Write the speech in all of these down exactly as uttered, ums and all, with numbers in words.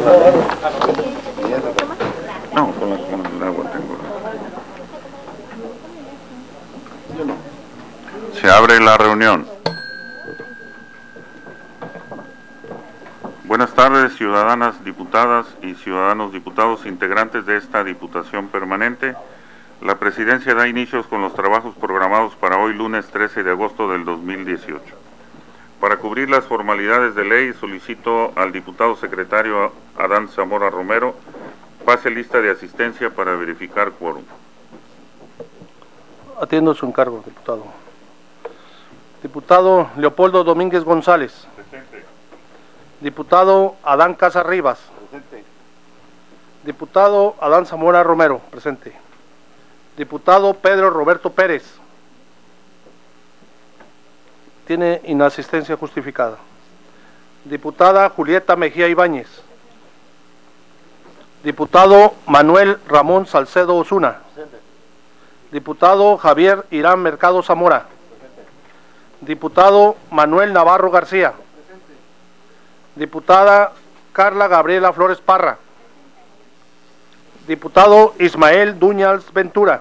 No, con, la, con el agua tengo. Se abre la reunión. Buenas tardes, ciudadanas diputadas y ciudadanos diputados integrantes de esta Diputación Permanente. La Presidencia da inicios con los trabajos programados para hoy, lunes trece de agosto del dos mil dieciocho. Para cubrir las formalidades de ley, solicito al diputado secretario Adán Zamora Romero pase lista de asistencia para verificar quórum. Atiendo su encargo, diputado. Diputado Leopoldo Domínguez González. Presente. Diputado Adán Casas Rivas. Presente. Diputado Adán Zamora Romero. Presente. Diputado Pedro Roberto Pérez. Tiene inasistencia justificada. Diputada Julieta Mejía Ibáñez. Diputado Manuel Ramón Salcedo Osuna. Presente. Diputado Javier Irán Mercado Zamora. Presente. Diputado Manuel Navarro García. Presente. Diputada Carla Gabriela Flores Parra. Diputado Ismael Duñals Ventura.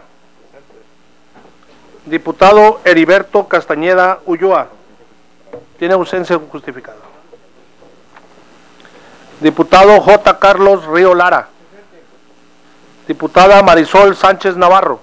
Diputado Heriberto Castañeda Ulloa. Tiene ausencia justificada. Diputado J. Carlos Río Lara. Diputada Marisol Sánchez Navarro.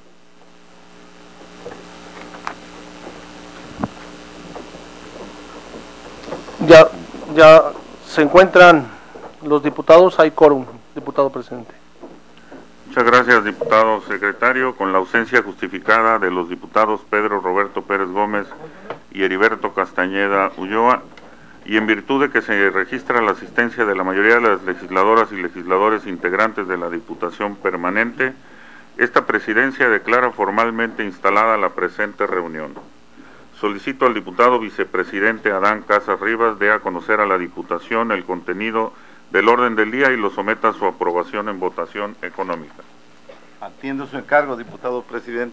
Ya, ya se encuentran los diputados, hay quórum, diputado presidente. Muchas gracias, diputado secretario. Con la ausencia justificada de los diputados Pedro Roberto Pérez Gómez y Heriberto Castañeda Ulloa, y en virtud de que se registra la asistencia de la mayoría de las legisladoras y legisladores integrantes de la Diputación Permanente, esta presidencia declara formalmente instalada la presente reunión. Solicito al diputado vicepresidente Adán Casas Rivas dé a conocer a la Diputación el contenido del orden del día y lo someta a su aprobación en votación económica. Atiendo su encargo, diputado presidente.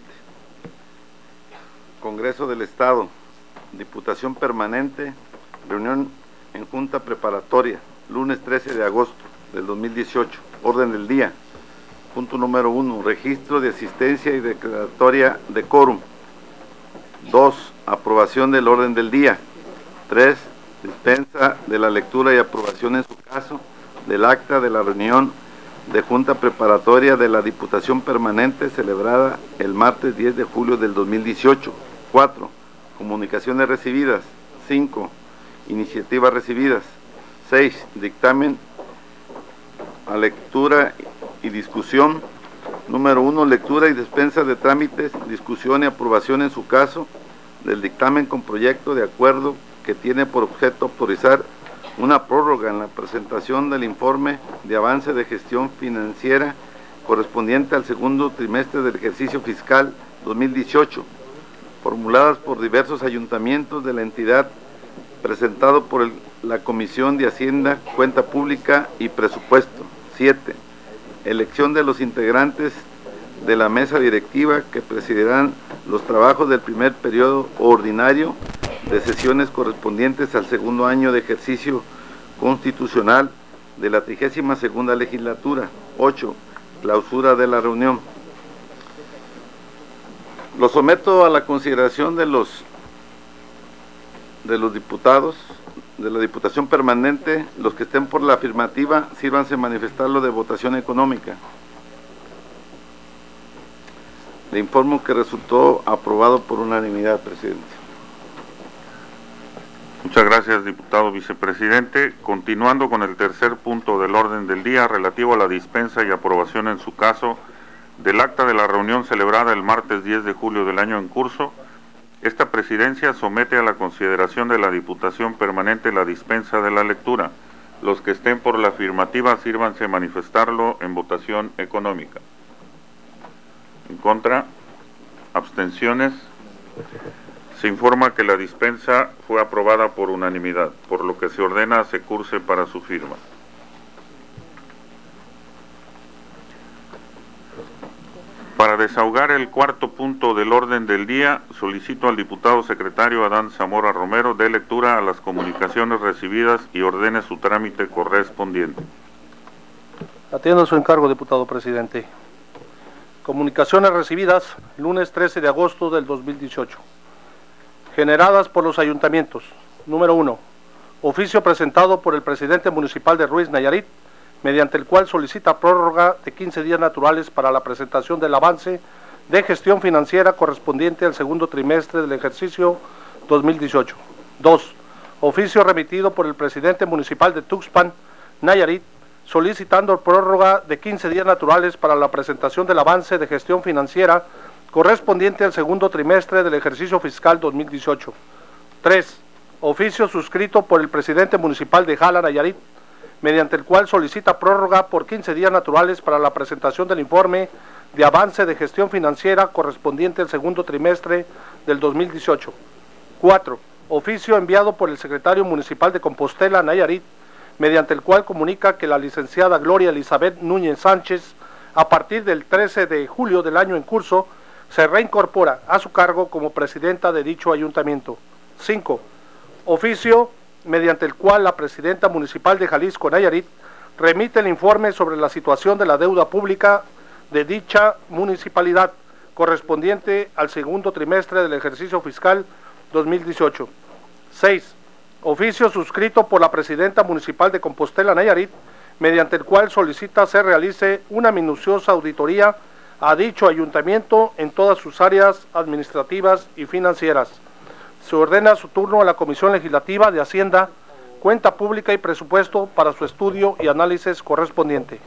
Congreso del Estado, Diputación Permanente, reunión en Junta Preparatoria, lunes trece de agosto del dos mil dieciocho. Orden del día. Punto número uno, registro de asistencia y declaratoria de quórum. dos. Aprobación del orden del día. tres. Dispensa de la lectura y aprobación en su caso del acta de la reunión de Junta Preparatoria de la Diputación Permanente celebrada el martes diez de julio del dos mil dieciocho. cuatro. Comunicaciones recibidas. cinco. Iniciativas recibidas. seis. Dictamen a lectura y discusión. Número uno. Lectura y dispensa de trámites, discusión y aprobación en su caso del dictamen con proyecto de acuerdo que tiene por objeto autorizar una prórroga en la presentación del informe de avance de gestión financiera correspondiente al segundo trimestre del ejercicio fiscal dos mil dieciocho, formuladas por diversos ayuntamientos de la entidad, presentado por el, la Comisión de Hacienda, Cuenta Pública y Presupuesto. siete. Elección de los integrantes de la mesa directiva que presidirán los trabajos del primer periodo ordinario de sesiones correspondientes al segundo año de ejercicio constitucional de la trigésima segunda legislatura. ocho. Clausura de la reunión. Lo someto a la consideración de los de los diputados de la Diputación Permanente. Los que estén por la afirmativa, sírvanse manifestarlo de votación económica. Le informo que resultó aprobado por unanimidad, presidente. Muchas gracias, diputado vicepresidente. Continuando con el tercer punto del orden del día, relativo a la dispensa y aprobación en su caso del acta de la reunión celebrada el martes diez de julio del año en curso, esta presidencia somete a la consideración de la Diputación Permanente la dispensa de la lectura. Los que estén por la afirmativa, sírvanse manifestarlo en votación económica. En contra, abstenciones. Se informa que la dispensa fue aprobada por unanimidad, por lo que se ordena se curse para su firma. Para desahogar el cuarto punto del orden del día, solicito al diputado secretario Adán Zamora Romero dé lectura a las comunicaciones recibidas y ordene su trámite correspondiente. Atiendo su encargo, diputado presidente. Comunicaciones recibidas lunes trece de agosto del dos mil dieciocho. Generadas por los ayuntamientos. Número uno. Oficio presentado por el presidente municipal de Ruiz, Nayarit, mediante el cual solicita prórroga de quince días naturales para la presentación del avance de gestión financiera correspondiente al segundo trimestre del ejercicio dos mil dieciocho. dos. Oficio remitido por el presidente municipal de Tuxpan, Nayarit, solicitando prórroga de quince días naturales para la presentación del avance de gestión financiera correspondiente al segundo trimestre del ejercicio fiscal dos mil dieciocho. tres. Oficio suscrito por el presidente municipal de Jala, Nayarit, mediante el cual solicita prórroga por quince días naturales para la presentación del informe de avance de gestión financiera correspondiente al segundo trimestre del dos mil dieciocho. cuatro. Oficio enviado por el secretario municipal de Compostela, Nayarit, mediante el cual comunica que la licenciada Gloria Elizabeth Núñez Sánchez, a partir del trece de julio del año en curso, se reincorpora a su cargo como presidenta de dicho ayuntamiento. cinco. Oficio mediante el cual la presidenta municipal de Jalisco, Nayarit, remite el informe sobre la situación de la deuda pública de dicha municipalidad correspondiente al segundo trimestre del ejercicio fiscal dos mil dieciocho. seis. Oficio suscrito por la presidenta municipal de Compostela, Nayarit, mediante el cual solicita se realice una minuciosa auditoría a dicho ayuntamiento en todas sus áreas administrativas y financieras. Se ordena su turno a la Comisión Legislativa de Hacienda, Cuenta Pública y Presupuesto para su estudio y análisis correspondiente.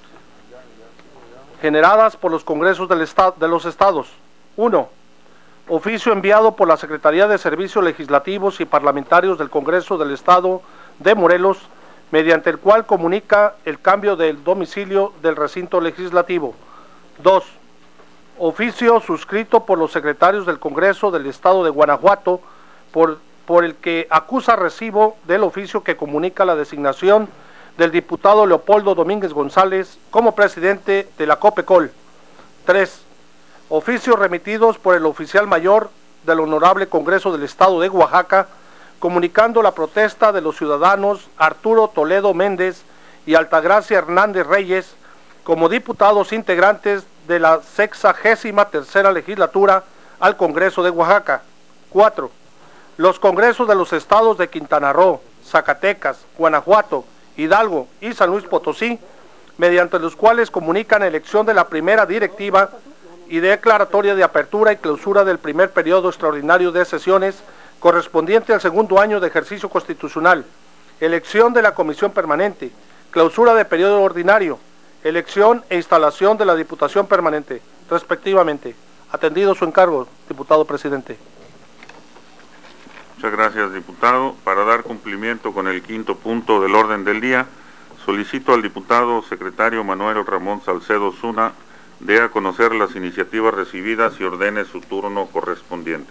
Generadas por los Congresos del Estado, de los Estados. uno. Oficio enviado por la Secretaría de Servicios Legislativos y Parlamentarios del Congreso del Estado de Morelos, mediante el cual comunica el cambio del domicilio del recinto legislativo. dos. Oficio suscrito por los secretarios del Congreso del Estado de Guanajuato, por, por el que acusa recibo del oficio que comunica la designación del diputado Leopoldo Domínguez González como presidente de la COPECOL. tres. Oficios remitidos por el oficial mayor del Honorable Congreso del Estado de Oaxaca, comunicando la protesta de los ciudadanos Arturo Toledo Méndez y Altagracia Hernández Reyes como diputados integrantes de la sexagésima tercera legislatura al Congreso de Oaxaca. cuatro. Los congresos de los estados de Quintana Roo, Zacatecas, Guanajuato, Hidalgo y San Luis Potosí, mediante los cuales comunican elección de la primera directiva y declaratoria de apertura y clausura del primer periodo extraordinario de sesiones correspondiente al segundo año de ejercicio constitucional, elección de la comisión permanente, clausura de periodo ordinario, elección e instalación de la diputación permanente, respectivamente. Atendido su encargo, diputado presidente. Muchas gracias, diputado. Para dar cumplimiento con el quinto punto del orden del día, solicito al diputado secretario Manuel Ramón Salcedo Zuna dé a conocer las iniciativas recibidas y ordene su turno correspondiente.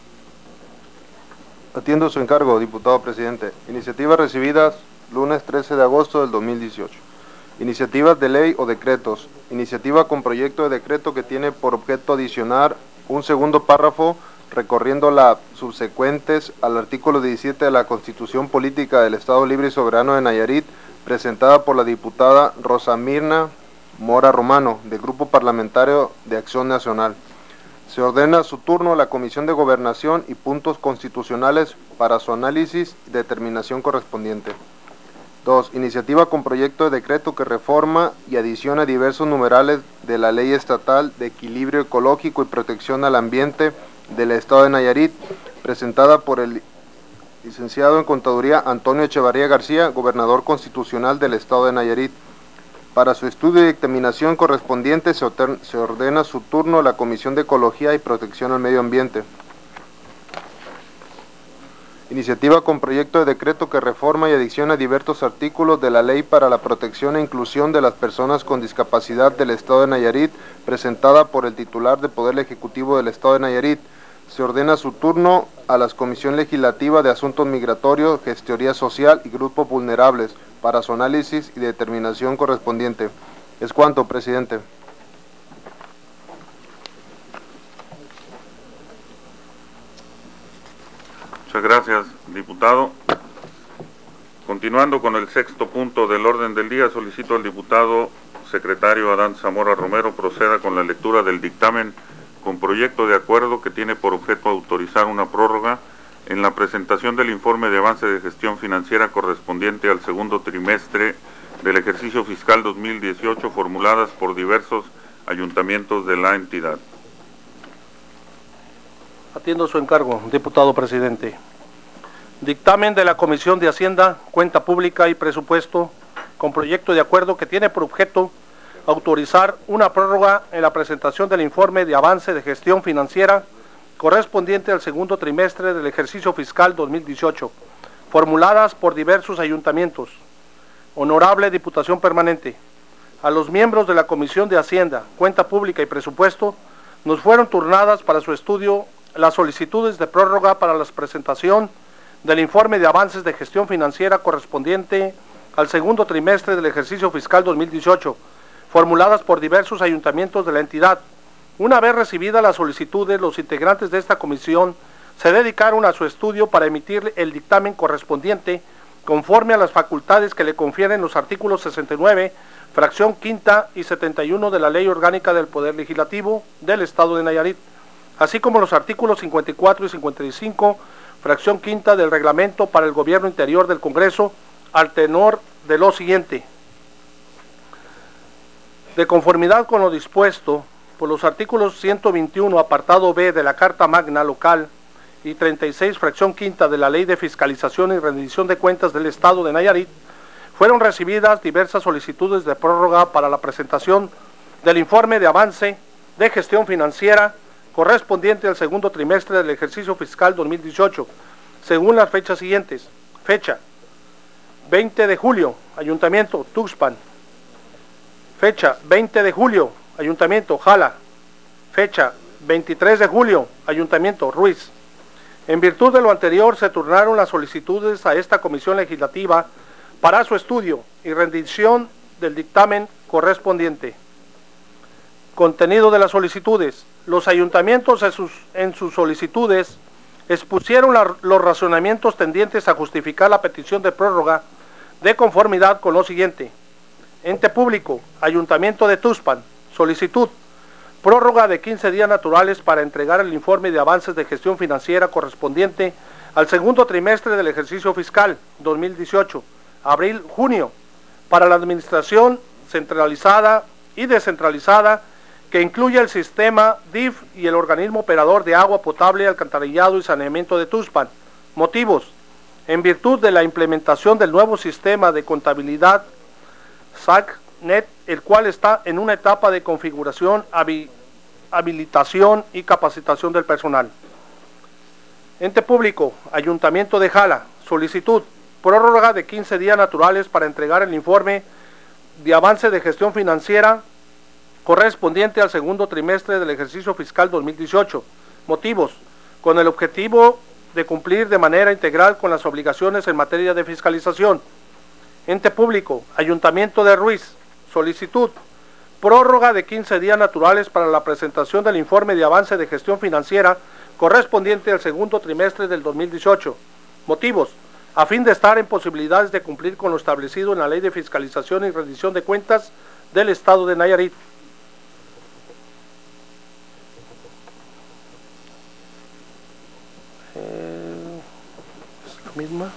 Atiendo su encargo, diputado presidente. Iniciativas recibidas lunes trece de agosto del dos mil dieciocho. Iniciativas de ley o decretos. Iniciativa con proyecto de decreto que tiene por objeto adicionar un segundo párrafo recorriendo las subsecuentes al artículo diecisiete de la Constitución Política del Estado Libre y Soberano de Nayarit, presentada por la diputada Rosa Mirna Mora Romano, del Grupo Parlamentario de Acción Nacional. Se ordena su turno a la Comisión de Gobernación y Puntos Constitucionales para su análisis y determinación correspondiente. dos. Iniciativa con proyecto de decreto que reforma y adiciona diversos numerales de la Ley Estatal de Equilibrio Ecológico y Protección al Ambiente del Estado de Nayarit, presentada por el licenciado en Contaduría Antonio Echevarría García, gobernador constitucional del Estado de Nayarit. Para su estudio y dictaminación correspondiente se ordena su turno a la Comisión de Ecología y Protección al Medio Ambiente. Iniciativa con proyecto de decreto que reforma y adiciona diversos artículos de la Ley para la Protección e Inclusión de las Personas con Discapacidad del Estado de Nayarit, presentada por el titular de Poder Ejecutivo del Estado de Nayarit. Se ordena su turno a la Comisión Legislativa de Asuntos Migratorios, Gestoría Social y Grupos Vulnerables para su análisis y determinación correspondiente. Es cuanto, presidente. Muchas gracias, diputado. Continuando con el sexto punto del orden del día, solicito al diputado secretario Adán Zamora Romero proceda con la lectura del dictamen con proyecto de acuerdo que tiene por objeto autorizar una prórroga en la presentación del informe de avance de gestión financiera correspondiente al segundo trimestre del ejercicio fiscal dos mil dieciocho, formuladas por diversos ayuntamientos de la entidad. Atiendo su encargo, diputado presidente. Dictamen de la Comisión de Hacienda, Cuenta Pública y Presupuesto, con proyecto de acuerdo que tiene por objeto autorizar una prórroga en la presentación del informe de avance de gestión financiera correspondiente al segundo trimestre del ejercicio fiscal dos mil dieciocho, formuladas por diversos ayuntamientos. Honorable Diputación Permanente, a los miembros de la Comisión de Hacienda, Cuenta Pública y Presupuesto nos fueron turnadas para su estudio las solicitudes de prórroga para la presentación del informe de avances de gestión financiera correspondiente al segundo trimestre del ejercicio fiscal dos mil dieciocho, formuladas por diversos ayuntamientos de la entidad. Una vez recibidas las solicitudes, los integrantes de esta comisión se dedicaron a su estudio para emitir el dictamen correspondiente conforme a las facultades que le confieren los artículos sesenta y nueve, fracción quinta y setenta y uno de la Ley Orgánica del Poder Legislativo del Estado de Nayarit, así como los artículos cincuenta y cuatro y cincuenta y cinco, fracción quinta del Reglamento para el Gobierno Interior del Congreso, al tenor de lo siguiente. De conformidad con lo dispuesto por los artículos ciento veintiuno, apartado B de la Carta Magna Local y treinta y seis, fracción quinta de la Ley de Fiscalización y Rendición de Cuentas del Estado de Nayarit, fueron recibidas diversas solicitudes de prórroga para la presentación del informe de avance de gestión financiera correspondiente al segundo trimestre del ejercicio fiscal dos mil dieciocho, según las fechas siguientes. Fecha: veinte de julio, Ayuntamiento Tuxpan. Fecha: veinte de julio, Ayuntamiento Jala. Fecha: veintitrés de julio, Ayuntamiento Ruiz. En virtud de lo anterior, se turnaron las solicitudes a esta comisión legislativa para su estudio y rendición del dictamen correspondiente. Contenido de las solicitudes. Los ayuntamientos en sus, en sus solicitudes expusieron la, los razonamientos tendientes a justificar la petición de prórroga de conformidad con lo siguiente. Ente público, Ayuntamiento de Tuxpan, solicitud, prórroga de quince días naturales para entregar el informe de avances de gestión financiera correspondiente al segundo trimestre del ejercicio fiscal dos mil dieciocho, abril-junio, para la administración centralizada y descentralizada que incluye el sistema D I F y el organismo operador de agua potable, alcantarillado y saneamiento de Tuxpan. Motivos: en virtud de la implementación del nuevo sistema de contabilidad S A C Net, el cual está en una etapa de configuración, habilitación y capacitación del personal. Ente público, Ayuntamiento de Jala, solicitud, prórroga de quince días naturales para entregar el informe de avance de gestión financiera correspondiente al segundo trimestre del ejercicio fiscal dos mil dieciocho. Motivos: con el objetivo de cumplir de manera integral con las obligaciones en materia de fiscalización. Ente público, Ayuntamiento de Ruiz, solicitud, prórroga de quince días naturales para la presentación del informe de avance de gestión financiera correspondiente al segundo trimestre del dos mil dieciocho. Motivos: a fin de estar en posibilidades de cumplir con lo establecido en la Ley de Fiscalización y Rendición de Cuentas del Estado de Nayarit. Eh, es la misma.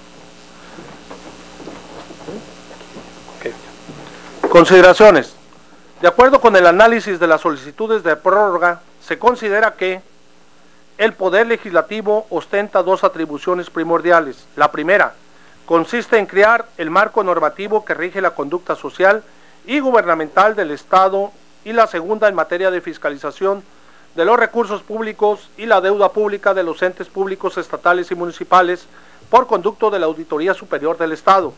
Okay. Consideraciones. De acuerdo con el análisis de las solicitudes de prórroga, se considera que el Poder Legislativo ostenta dos atribuciones primordiales. La primera consiste en crear el marco normativo que rige la conducta social y gubernamental del Estado, y la segunda en materia de fiscalización de los recursos públicos y la deuda pública de los entes públicos estatales y municipales por conducto de la Auditoría Superior del Estado.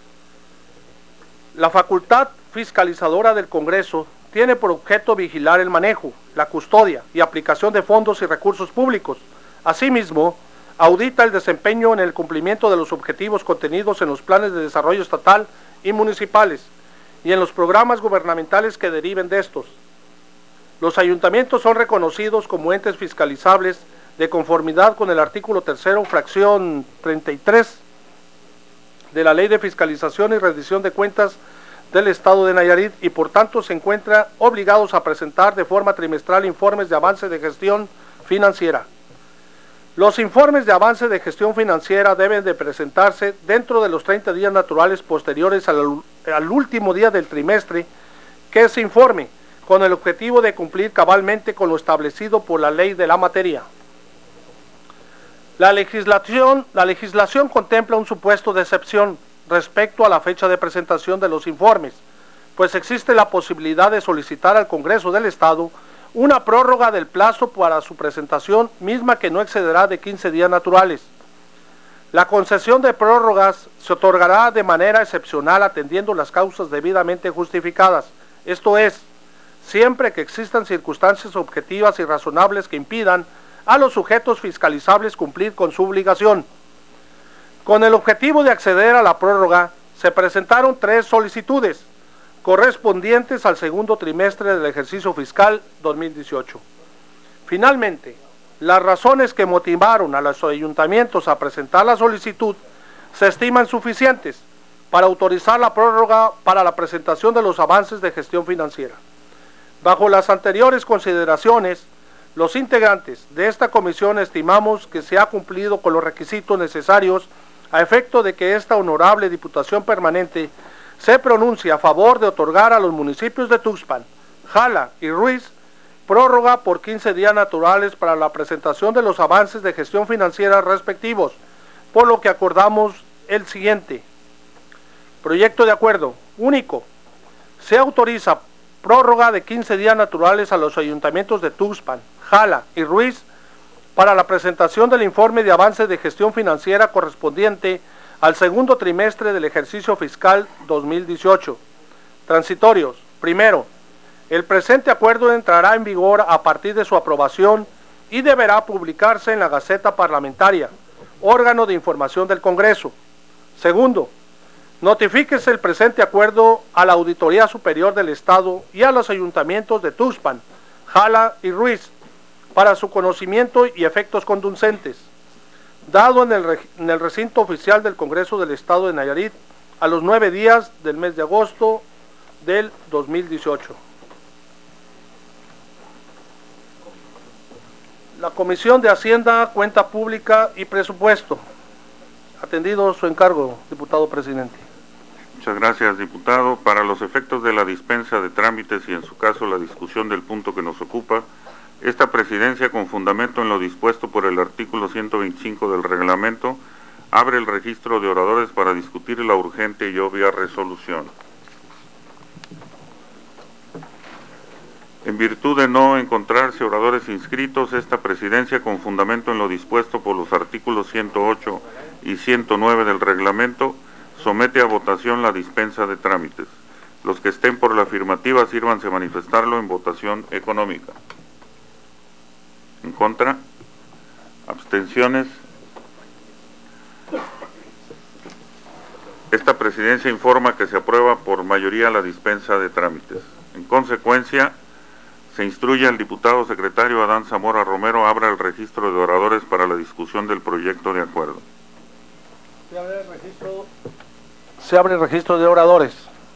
La facultad fiscalizadora del Congreso tiene por objeto vigilar el manejo, la custodia y aplicación de fondos y recursos públicos. Asimismo, audita el desempeño en el cumplimiento de los objetivos contenidos en los planes de desarrollo estatal y municipales y en los programas gubernamentales que deriven de estos. Los ayuntamientos son reconocidos como entes fiscalizables de conformidad con el artículo tercero, fracción treinta y tres, de la Ley de Fiscalización y Rendición de Cuentas del Estado de Nayarit y por tanto se encuentran obligados a presentar de forma trimestral informes de avance de gestión financiera. Los informes de avance de gestión financiera deben de presentarse dentro de los treinta días naturales posteriores al, al último día del trimestre que se informe, con el objetivo de cumplir cabalmente con lo establecido por la ley de la materia. La legislación, la legislación contempla un supuesto de excepción respecto a la fecha de presentación de los informes, pues existe la posibilidad de solicitar al Congreso del Estado una prórroga del plazo para su presentación, misma que no excederá de quince días naturales. La concesión de prórrogas se otorgará de manera excepcional atendiendo las causas debidamente justificadas, esto es, siempre que existan circunstancias objetivas y razonables que impidan a los sujetos fiscalizables cumplir con su obligación. Con el objetivo de acceder a la prórroga, se presentaron tres solicitudes, correspondientes al segundo trimestre del ejercicio fiscal dos mil dieciocho. Finalmente, las razones que motivaron a los ayuntamientos a presentar la solicitud se estiman suficientes para autorizar la prórroga para la presentación de los avances de gestión financiera. Bajo las anteriores consideraciones, los integrantes de esta comisión estimamos que se ha cumplido con los requisitos necesarios a efecto de que esta honorable Diputación Permanente se pronuncie a favor de otorgar a los municipios de Tuxpan, Jala y Ruiz prórroga por quince días naturales para la presentación de los avances de gestión financiera respectivos, por lo que acordamos el siguiente. Proyecto de acuerdo único. Se autoriza prórroga de quince días naturales a los ayuntamientos de Tuxpan, Jala y Ruiz para la presentación del informe de avance de gestión financiera correspondiente al segundo trimestre del ejercicio fiscal dos mil dieciocho. Transitorios. Primero, el presente acuerdo entrará en vigor a partir de su aprobación y deberá publicarse en la Gaceta Parlamentaria, órgano de información del Congreso. Segundo, notifíquese el presente acuerdo a la Auditoría Superior del Estado y a los ayuntamientos de Tuxpan, Jala y Ruiz para su conocimiento y efectos conducentes, dado en el, en el recinto oficial del Congreso del Estado de Nayarit a los nueve días del mes de agosto del dos mil dieciocho. La Comisión de Hacienda, Cuenta Pública y Presupuesto. Atendido su encargo, diputado presidente. Muchas gracias, diputado. Para los efectos de la dispensa de trámites y en su caso la discusión del punto que nos ocupa, esta presidencia, con fundamento en lo dispuesto por el artículo ciento veinticinco del reglamento, abre el registro de oradores para discutir la urgente y obvia resolución. En virtud de no encontrarse oradores inscritos, esta presidencia, con fundamento en lo dispuesto por los artículos ciento ocho y ciento nueve del reglamento, somete a votación la dispensa de trámites. Los que estén por la afirmativa, sírvanse manifestarlo en votación económica. ¿En contra? ¿Abstenciones? Esta presidencia informa que se aprueba por mayoría la dispensa de trámites. En consecuencia, se instruye al diputado secretario Adán Zamora Romero abra el registro de oradores para la discusión del proyecto de acuerdo. Se abre el registro, se abre el registro de oradores.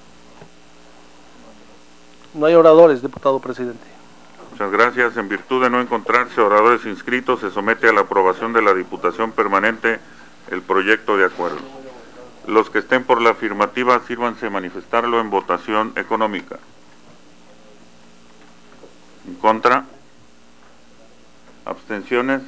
No hay oradores, diputado presidente. Muchas gracias. En virtud de no encontrarse oradores inscritos, se somete a la aprobación de la Diputación Permanente el proyecto de acuerdo. Los que estén por la afirmativa, sírvanse manifestarlo en votación económica. ¿En contra? ¿Abstenciones?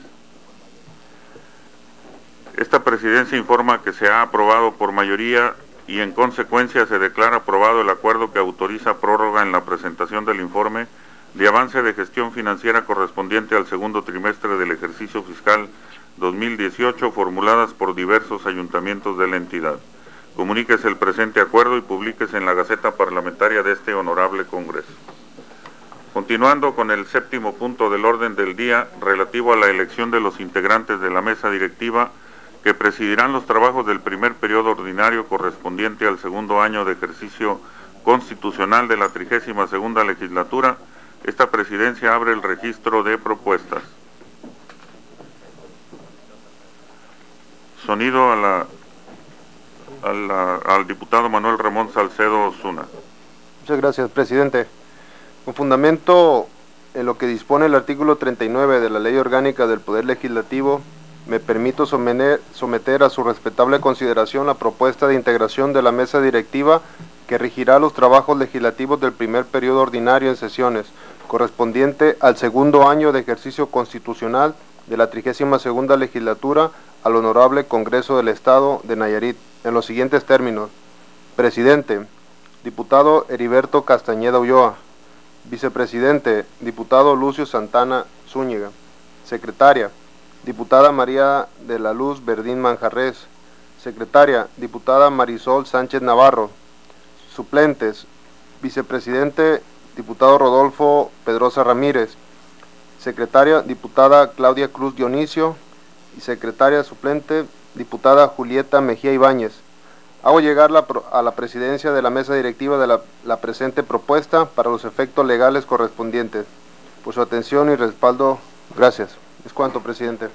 Esta presidencia informa que se ha aprobado por mayoría y en consecuencia se declara aprobado el acuerdo que autoriza prórroga en la presentación del informe de avance de gestión financiera correspondiente al segundo trimestre del ejercicio fiscal dos mil dieciocho, formuladas por diversos ayuntamientos de la entidad. Comuníquese el presente acuerdo y publíquese en la Gaceta Parlamentaria de este honorable Congreso. Continuando con el séptimo punto del orden del día, relativo a la elección de los integrantes de la mesa directiva que presidirán los trabajos del primer periodo ordinario correspondiente al segundo año de ejercicio constitucional de la trigésima segunda legislatura, esta presidencia abre el registro de propuestas. Sonido a la al, al diputado Manuel Ramón Salcedo Osuna. Muchas gracias, presidente. Con fundamento en lo que dispone el artículo treinta y nueve de la Ley Orgánica del Poder Legislativo, me permito someter, someter a su respetable consideración la propuesta de integración de la mesa directiva que regirá los trabajos legislativos del primer periodo ordinario en sesiones, correspondiente al segundo año de ejercicio constitucional de la trigésima segunda legislatura al Honorable Congreso del Estado de Nayarit, en los siguientes términos. Presidente, diputado Heriberto Castañeda Ulloa. Vicepresidente, diputado Lucio Santana Zúñiga. Secretaria, diputada María de la Luz Verdín Manjarres. Secretaria, diputada Marisol Sánchez Navarro. Suplentes, vicepresidente, diputado Rodolfo Pedrosa Ramírez. Secretaria, diputada Claudia Cruz Dionisio. Y secretaria suplente, diputada Julieta Mejía Ibáñez. Hago llegar la, a la presidencia de la mesa directiva de la, la presente propuesta para los efectos legales correspondientes. Por su atención y respaldo, gracias. Es cuanto, presidente.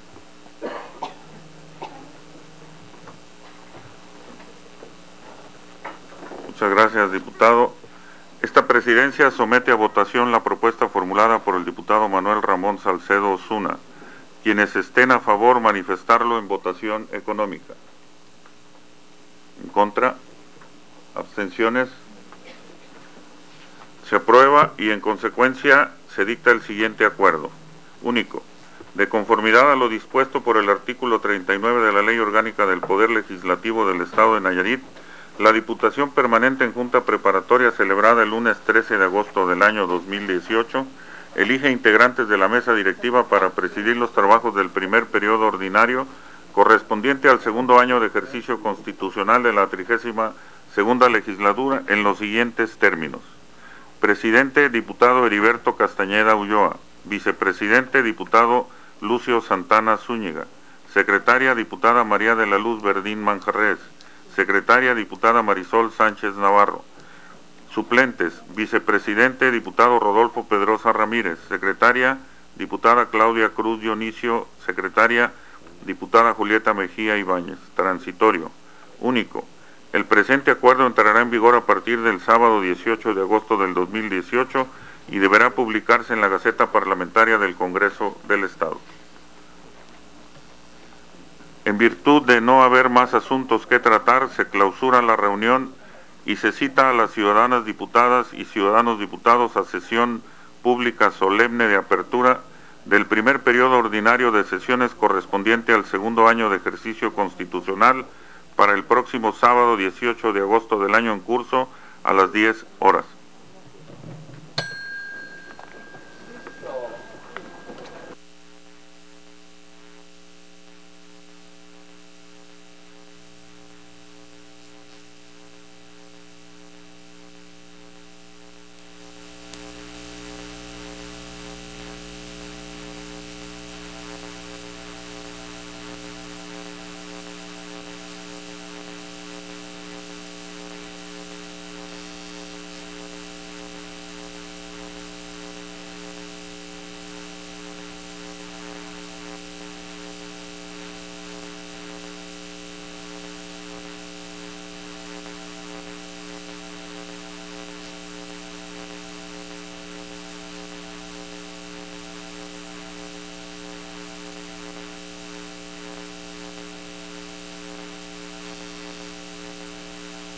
Muchas gracias, diputado. Esta presidencia somete a votación la propuesta formulada por el diputado Manuel Ramón Salcedo Osuna. Quienes estén a favor, manifestarlo en votación económica. En contra, abstenciones. Se aprueba y en consecuencia se dicta el siguiente acuerdo. Único. De conformidad a lo dispuesto por el artículo treinta y nueve de la Ley Orgánica del Poder Legislativo del Estado de Nayarit, la Diputación Permanente en Junta Preparatoria celebrada el lunes trece de agosto del año dos mil dieciocho elige integrantes de la mesa directiva para presidir los trabajos del primer periodo ordinario correspondiente al segundo año de ejercicio constitucional de la trigésima segunda legislatura en los siguientes términos. Presidente, diputado Heriberto Castañeda Ulloa. Vicepresidente, diputado Lucio Santana Zúñiga. Secretaria, diputada María de la Luz Verdín Manjarres. Secretaria, diputada Marisol Sánchez Navarro. Suplentes, vicepresidente, diputado Rodolfo Pedrosa Ramírez. Secretaria, diputada Claudia Cruz Dionisio. Secretaria, diputada Julieta Mejía Ibáñez. Transitorio. Único. El presente acuerdo entrará en vigor a partir del sábado dieciocho de agosto del dos mil dieciocho y deberá publicarse en la Gaceta Parlamentaria del Congreso del Estado. En virtud de no haber más asuntos que tratar, se clausura la reunión y se cita a las ciudadanas diputadas y ciudadanos diputados a sesión pública solemne de apertura del primer periodo ordinario de sesiones correspondiente al segundo año de ejercicio constitucional para el próximo sábado dieciocho de agosto del año en curso a las diez horas.